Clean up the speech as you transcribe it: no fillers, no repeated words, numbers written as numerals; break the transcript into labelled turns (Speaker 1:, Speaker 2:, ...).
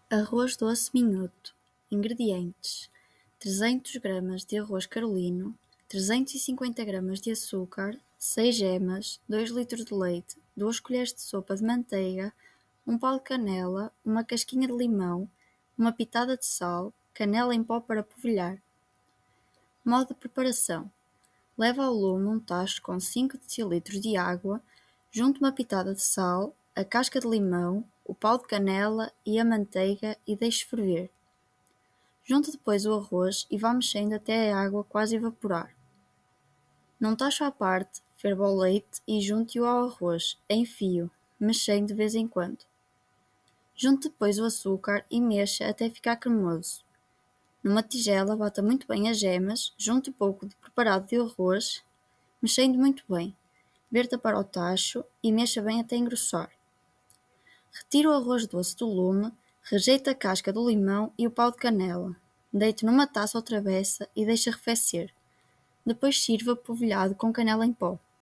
Speaker 1: Arroz doce minhoto. Ingredientes: 300 gramas de arroz carolino, 350 gramas de açúcar, 6 gemas, 2 litros de leite, 2 colheres de sopa de manteiga, um pau de canela, uma casquinha de limão, uma pitada de sal, canela em pó para polvilhar. Modo de preparação: leva ao lume um tacho com 5 decilitros de água, junte uma pitada de sal, a casca de limão, o pau de canela e a manteiga e deixe ferver. Junte depois o arroz e vá mexendo até a água quase evaporar. Num tacho à parte, ferva o leite e junte-o ao arroz, em fio, mexendo de vez em quando. Junte depois o açúcar e mexa até ficar cremoso. Numa tigela, bata muito bem as gemas, junte um pouco de preparado de arroz, mexendo muito bem. Verta para o tacho e mexa bem até engrossar. Retire o arroz doce do lume, rejeite a casca do limão e o pau de canela. Deite numa taça ou travessa e deixe arrefecer. Depois sirva polvilhado com canela em pó.